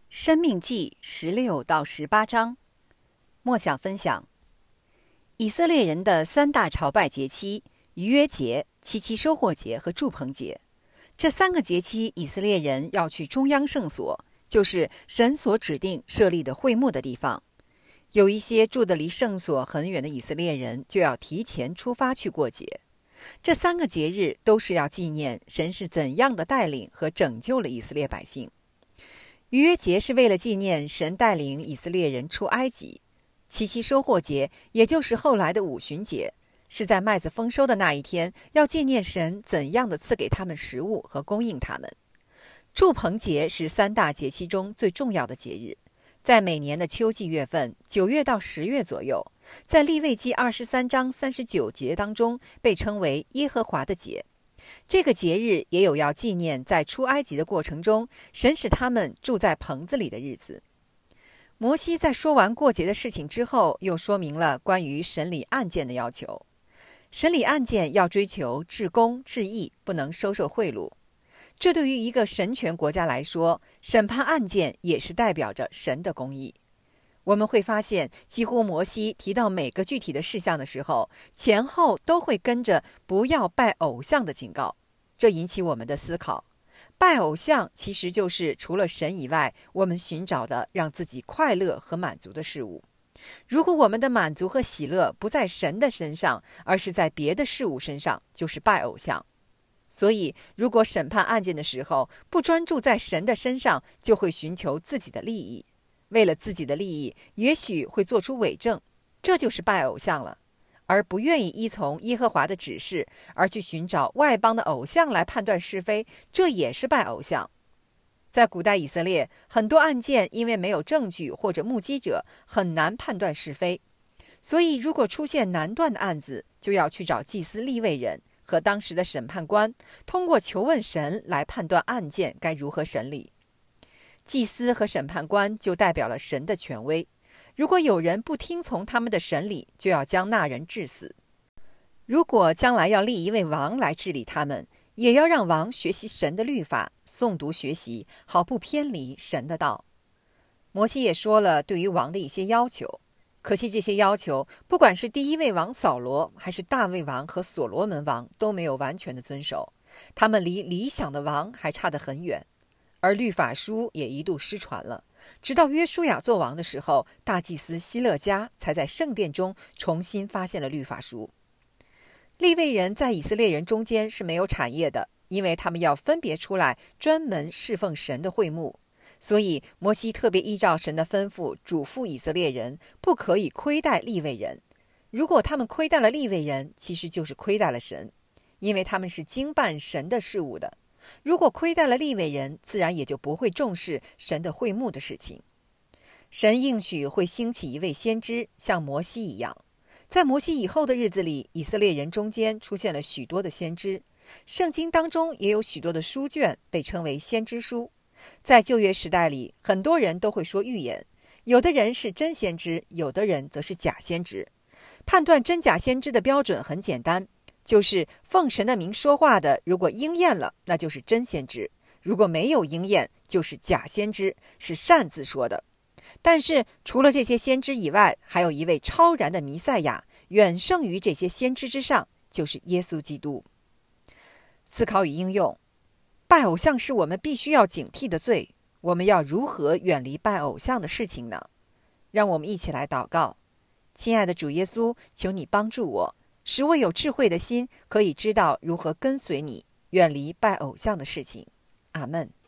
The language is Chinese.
申命记16到18章，默想分享。以色列人的三大朝拜节期：逾越节、七七收获节和住棚节。这三个节期，以色列人要去中央圣所，就是神所指定设立的会幕的地方。有一些住得离圣所很远的以色列人，就要提前出发去过节。这三个节日都是要纪念神是怎样的带领和拯救了以色列百姓。逾越节是为了纪念神带领以色列人出埃及，七七收获节，也就是后来的五旬节，是在麦子丰收的那一天，要纪念神怎样的赐给他们食物和供应他们。住棚节是三大节期中最重要的节日，在每年的秋季月份9月到10月左右，在利未记23章39节当中被称为耶和华的节。这个节日也有要纪念在出埃及的过程中，神使他们住在棚子里的日子。摩西在说完过节的事情之后，又说明了关于审理案件的要求。审理案件要追求至公至义，不能收受贿赂。这对于一个神权国家来说，审判案件也是代表着神的公义。我们会发现，几乎摩西提到每个具体的事项的时候，前后都会跟着不要拜偶像的警告。这引起我们的思考。拜偶像其实就是除了神以外，我们寻找的让自己快乐和满足的事物。如果我们的满足和喜乐不在神的身上，而是在别的事物身上，就是拜偶像。所以，如果审判案件的时候不专注在神的身上，就会寻求自己的利益。为了自己的利益，也许会做出伪证，这就是拜偶像了。而不愿意依从耶和华的指示，而去寻找外邦的偶像来判断是非，这也是拜偶像。在古代以色列，很多案件因为没有证据或者目击者，很难判断是非。所以如果出现难断的案子，就要去找祭司利未人和当时的审判官，通过求问神来判断案件该如何审理。祭司和审判官就代表了神的权威，如果有人不听从他们的审理，就要将那人治死。如果将来要立一位王来治理他们，也要让王学习神的律法，诵读学习，好不偏离神的道。摩西也说了对于王的一些要求，可惜这些要求，不管是第一位王扫罗，还是大卫王和所罗门王，都没有完全的遵守，他们离理想的王还差得很远。而律法书也一度失传了，直到约书亚做王的时候，大祭司希勒家才在圣殿中重新发现了律法书。利未人在以色列人中间是没有产业的，因为他们要分别出来专门侍奉神的会幕，所以摩西特别依照神的吩咐嘱咐以色列人，不可以亏待利未人。如果他们亏待了利未人，其实就是亏待了神，因为他们是经办神的事务的。如果亏待了利未人，自然也就不会重视神的会幕的事情。神应许会兴起一位先知，像摩西一样。在摩西以后的日子里，以色列人中间出现了许多的先知，圣经当中也有许多的书卷被称为先知书。在旧约时代里，很多人都会说预言，有的人是真先知，有的人则是假先知。判断真假先知的标准很简单，就是奉神的名说话的，如果应验了，那就是真先知；如果没有应验，就是假先知，是擅自说的。但是除了这些先知以外，还有一位超然的弥赛亚，远胜于这些先知之上，就是耶稣基督。思考与应用：拜偶像是我们必须要警惕的罪，我们要如何远离拜偶像的事情呢？让我们一起来祷告。亲爱的主耶稣，求你帮助我，使我有智慧的心，可以知道如何跟随你，远离拜偶像的事情。阿们。